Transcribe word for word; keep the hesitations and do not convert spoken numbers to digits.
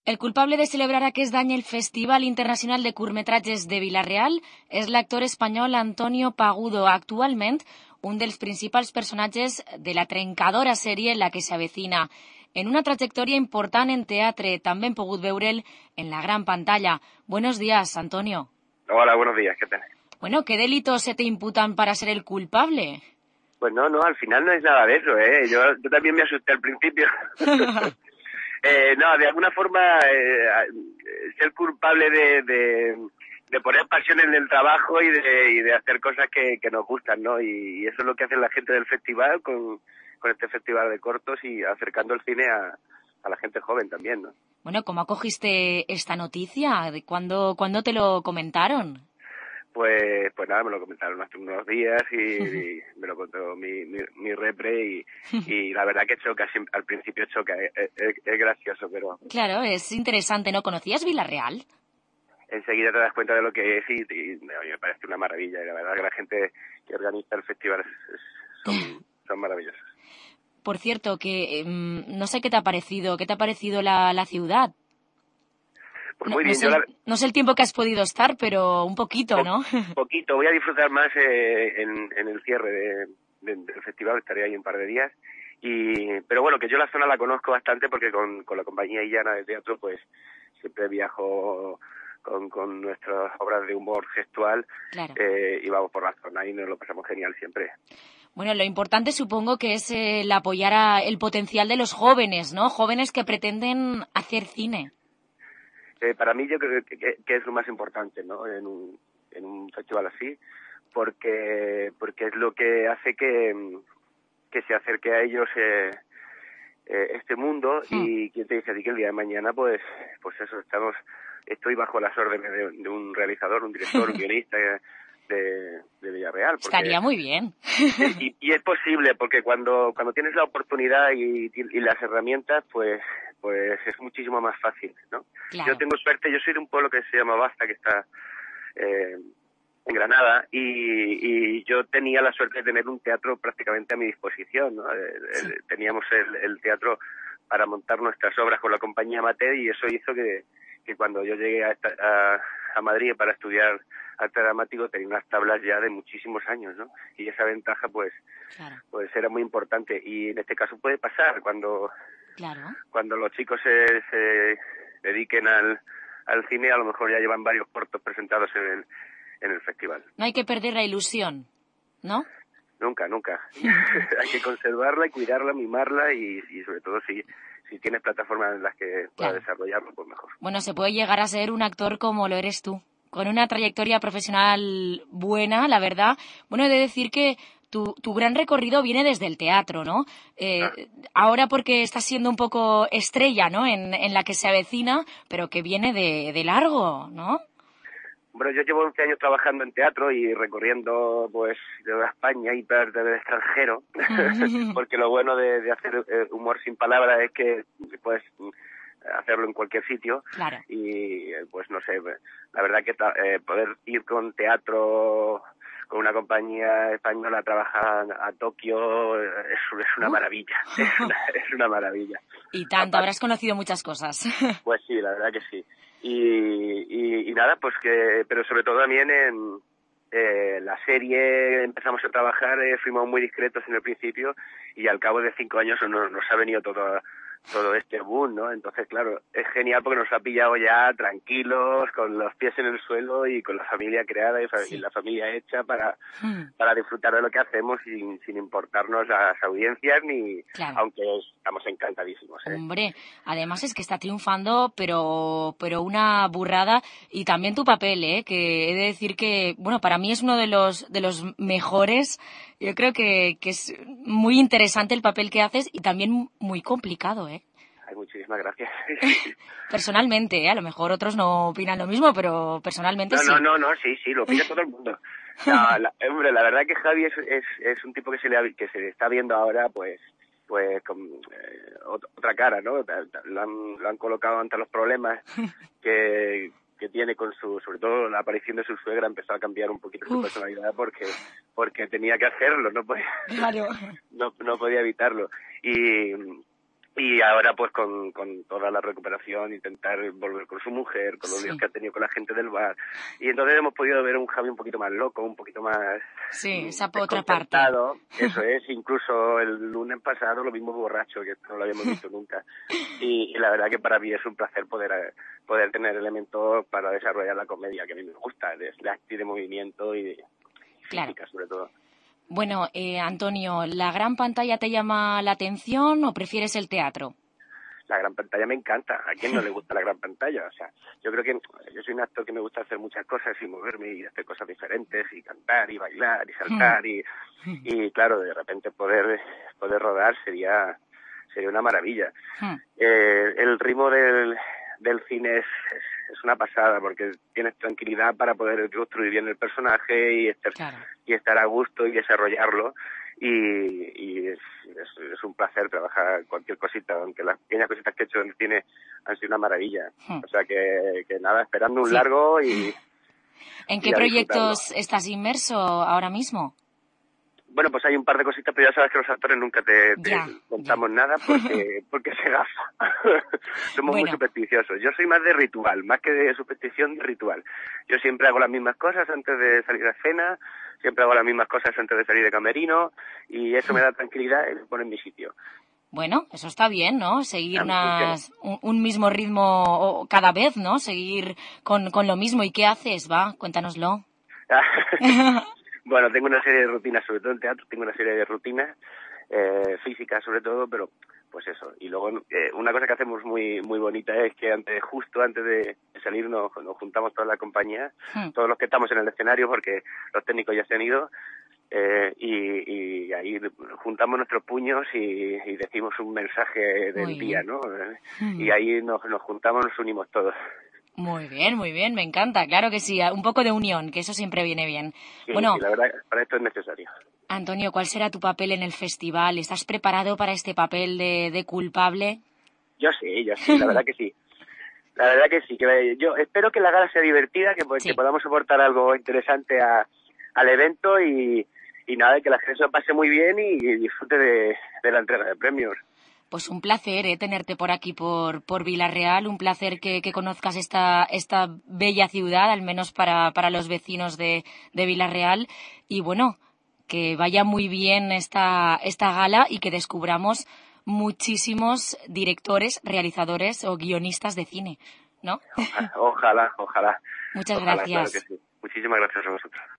El culpable de celebrar aquest any el Festival Internacional de Curtmetratges de Vila-real és l'actor espanyol Antonio Pagudo, actualment un dels principals personatges de la trencadora sèrie La que s'avecina. En una trajectòria important en teatre, també hem pogut veure'l en la gran pantalla. Buenos días, Antonio. Hola, buenos días, ¿qué tal? Bueno, ¿qué delitos se te imputan para ser el culpable? Pues no, no, al final no es nada de eso, ¿eh? Yo, yo también me asusté al principio. eh, no, de alguna forma, eh, ser culpable de, de, de poner pasión en el trabajo y de, y de hacer cosas que, que nos gustan, ¿no? Y, y eso es lo que hace la gente del festival con, con este festival de cortos y acercando el cine a, a la gente joven también, ¿no? Bueno, ¿cómo acogiste esta noticia? ¿De cuándo, cuándo te lo comentaron? Pues pues nada, me lo comentaron hace unos días y, y me lo contó mi, mi, mi repre y, y la verdad que choca, al principio choca, es, es, es gracioso, pero... Claro, es interesante, ¿no? ¿Conocías Vila-real? Enseguida te das cuenta de lo que es y, y a mí me parece una maravilla, y la verdad que la gente que organiza el festival es, es, son, son maravillosos. Por cierto, que eh, no sé qué te ha parecido, ¿qué te ha parecido la, la ciudad? Pues no, muy bien, no, sé, yo la... no sé el tiempo que has podido estar, pero un poquito, po ¿no? Poquito, voy a disfrutar más eh, en, en el cierre de, de, del festival, estaré ahí un par de días. Y pero bueno, que yo la zona la conozco bastante porque con, con la compañía Illana de teatro pues siempre viajo con, con nuestras obras de humor gestual. Claro. eh, y vamos por la zona y nos lo pasamos genial siempre. Bueno, lo importante supongo que es eh, el apoyar a el potencial de los jóvenes, ¿no? Jóvenes que pretenden hacer cine. Eh, para mí yo creo que, que, que es lo más importante, ¿no? En un, en un festival así, porque porque es lo que hace que, que se acerque a ellos eh, eh, este mundo hmm. y quien te dice a ti que el día de mañana pues pues eso, estamos estoy bajo las órdenes de, de un realizador, un director, un guionista de, de Villarreal. Porque, estaría muy bien. y, y es posible porque cuando cuando tienes la oportunidad y, y las herramientas pues pues es muchísimo más fácil, ¿no? Claro. Yo tengo suerte, yo soy de un pueblo que se llama Basta, que está eh, en Granada, y, y yo tenía la suerte de tener un teatro prácticamente a mi disposición, ¿no? Sí. El, teníamos el, el teatro para montar nuestras obras con la compañía Amateur y eso hizo que, que cuando yo llegué a, a, a Madrid para estudiar arte dramático tenía unas tablas ya de muchísimos años, ¿no? Y esa ventaja pues, claro. pues era muy importante y en este caso puede pasar cuando... Claro. Cuando los chicos se, se dediquen al, al cine, a lo mejor ya llevan varios cortos presentados en el, en el festival. No hay que perder la ilusión, ¿no? Nunca, nunca. Hay que conservarla y cuidarla, mimarla y, y sobre todo si, si tienes plataformas en las que puedas claro. desarrollarlo, pues mejor. Bueno, se puede llegar a ser un actor como lo eres tú, con una trayectoria profesional buena, la verdad. Bueno, he de decir que Tu, tu gran recorrido viene desde el teatro, ¿no? Eh, ah. Ahora porque estás siendo un poco estrella, ¿no? En, en La que se avecina, pero que viene de, de largo, ¿no? Bueno, yo llevo once años trabajando en teatro y recorriendo, pues, de España y parte del extranjero, porque lo bueno de, de hacer humor sin palabras es que puedes hacerlo en cualquier sitio. Claro. Y, pues, no sé, la verdad que eh, poder ir con teatro... con una compañía española a trabajar a Tokio es, es una maravilla, es una, es una maravilla. Y tanto, Aparte, habrás conocido muchas cosas. Pues sí, la verdad que sí. Y, y, y nada, pues que, pero sobre todo también en eh, la serie empezamos a trabajar, eh, fuimos muy discretos en el principio y al cabo de cinco años nos, nos ha venido todo todo este boom, ¿no? Entonces, claro, es genial porque nos ha pillado ya tranquilos, con los pies en el suelo y con la familia creada y, fa sí. y la familia hecha para, hmm. para disfrutar de lo que hacemos sin, sin importarnos las audiencias ni, claro. aunque estamos encantadísimos, ¿eh? Hombre, además es que está triunfando, pero, pero una burrada y también tu papel, ¿eh? Que he de decir que, bueno, para mí es uno de los, de los mejores. Yo creo que, que es muy interesante el papel que haces y también muy complicado, ¿eh? Ay, muchísimas gracias. Personalmente, ¿eh? A lo mejor otros no opinan lo mismo, pero personalmente no, sí. No, no, no, sí, sí, lo opina todo el mundo. La, la, hombre, la verdad que Javi es, es, es un tipo que se le que se le está viendo ahora, pues, pues con eh, otra cara, ¿no? Lo han, lo han colocado ante los problemas que... que tiene con su, sobre todo la aparición de su suegra, empezó a cambiar un poquito su Uf. personalidad porque porque tenía que hacerlo, no podía, claro. no, no podía evitarlo. Y, Y ahora pues con, con toda la recuperación, intentar volver con su mujer, con los Sí. líos que ha tenido con la gente del bar. Y entonces hemos podido ver un Javi un poquito más loco, un poquito más Sí, mm, esa otra parte. desconcertado. Eso es, incluso el lunes pasado lo vimos borracho, que esto no lo habíamos visto nunca. Y, y la verdad que para mí es un placer poder poder tener elementos para desarrollar la comedia, que a mí me gusta, de slapstick, de movimiento y de Claro. física sobre todo. Bueno, eh, Antonio, ¿la gran pantalla te llama la atención o prefieres el teatro? La gran pantalla me encanta. ¿A quién no le gusta la gran pantalla? O sea, yo creo que yo soy un actor que me gusta hacer muchas cosas y moverme y hacer cosas diferentes y cantar y bailar y saltar y, y claro, de repente poder poder rodar sería sería una maravilla. Eh, el ritmo del, del cine es, es, es una pasada porque tienes tranquilidad para poder construir bien el personaje y estar, Claro. y estar a gusto y desarrollarlo. Y, y es, es, es un placer trabajar cualquier cosita, aunque las pequeñas cositas que he hecho en el cine han sido una maravilla. Hmm. O sea que, que nada, esperando un Sí. largo y... ¿En y qué a proyectos disfrutarlo. estás inmerso ahora mismo? Bueno, pues hay un par de cositas, pero ya sabes que los actores nunca te, te Ya, contamos ya. nada porque porque se gafa. Somos muy Bueno. supersticiosos. Yo soy más de ritual, más que de superstición, de ritual. Yo siempre hago las mismas cosas antes de salir a cena, siempre hago las mismas cosas antes de salir de camerino y eso me da tranquilidad y me pone en mi sitio. Bueno, eso está bien, ¿no? Seguir A mí funciona. unas, un, un mismo ritmo o- cada vez, ¿no? Seguir con, con lo mismo. ¿Y qué haces? Va, cuéntanoslo. Bueno, tengo una serie de rutinas, sobre todo en teatro, tengo una serie de rutinas eh, físicas sobre todo, pero pues eso. Y luego eh, una cosa que hacemos muy muy bonita es que antes, justo antes de salir nos, nos juntamos toda la compañía, Hmm. todos los que estamos en el escenario, porque los técnicos ya se han ido, eh, y, y ahí juntamos nuestros puños y, y decimos un mensaje del Muy día, bien. ¿no? Hmm. Y ahí nos, nos juntamos, nos unimos todos. Muy bien, muy bien, me encanta. Claro que sí, un poco de unión, que eso siempre viene bien. Sí, Bueno, sí, la verdad, para esto es necesario. Antonio, ¿cuál será tu papel en el festival? ¿Estás preparado para este papel de, de culpable? Yo sí, yo sí, la verdad que sí. La verdad que sí, que yo espero que la gala sea divertida, que, pues, Sí. que podamos aportar algo interesante a, al evento y, y nada, que la gente se lo pase muy bien y, y disfrute de, de la entrega de premios. Pues un placer eh, tenerte por aquí, por, por Vilarreal, un placer que, que conozcas esta, esta bella ciudad, al menos para, para los vecinos de, de Vilarreal. Y bueno, que vaya muy bien esta, esta gala y que descubramos muchísimos directores, realizadores o guionistas de cine, ¿no? Ojalá, ojalá, ojalá, Muchas ojalá, claro que gracias. sí. Muchísimas gracias a vosotros.